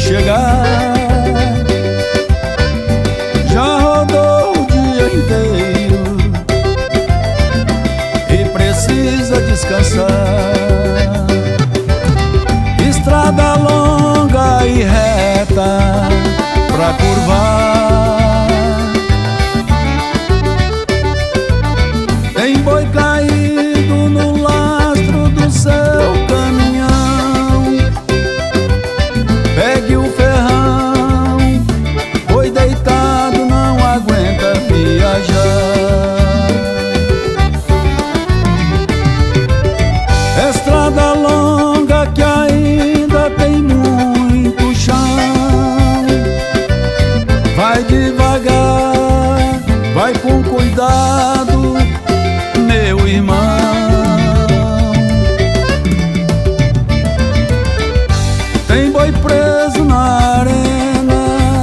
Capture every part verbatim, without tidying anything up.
chegar. Já rodou o dia inteiro e precisa descansar. Estrada longa e reta pra curvar. Tem boi caído no lastro do seu caminhão. Pegue o ferrão, boi deitado não aguenta viajar. Estrada longa que ainda tem muito chão. Vai devagar, vai com cuidado, meu irmão. Tem boi preso na arena,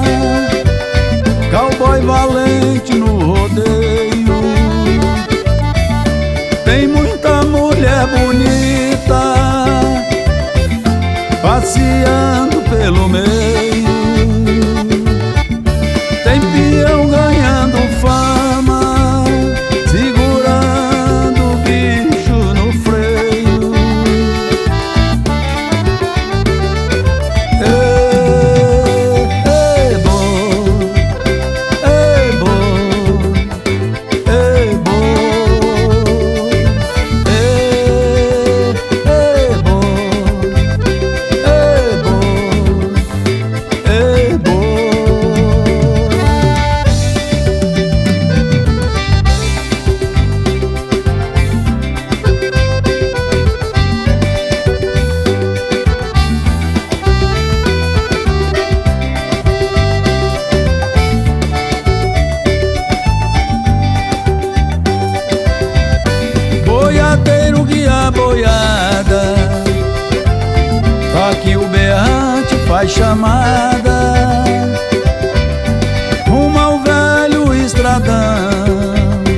cowboy valente no rodeio. Tem muita mulher bonita passeando pelo meio. Tem peão ganhando fama, segurando o bicho no freio. Ei, ei, boi, ei, boi, ei, boi, ei, ei, boi, ei, boi, ei, boi. Boiadeiro guia a boiada, tá aqui o berrante faz chamada. Rumo ao velho estradão,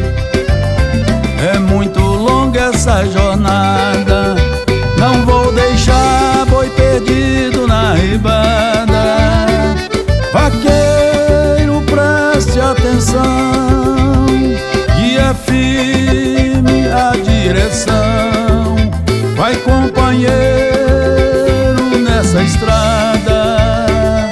é muito longa essa jornada. Não vou deixar boi perdido na ribada. Vaqueiro, preste atenção, guia firme a direção. Vai, companheiro, nessa estrada,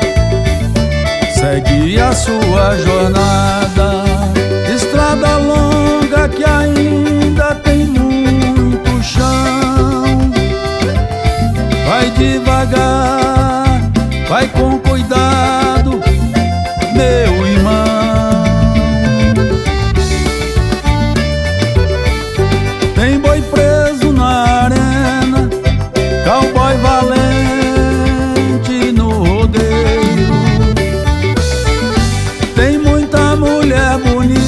segue a sua jornada. Estrada longa que ainda tem muito chão. Vai devagar, vai com cuidado, meu irmão. Tem boi preso na arena, cowboy valente no rodeio. Tem muita mulher bonita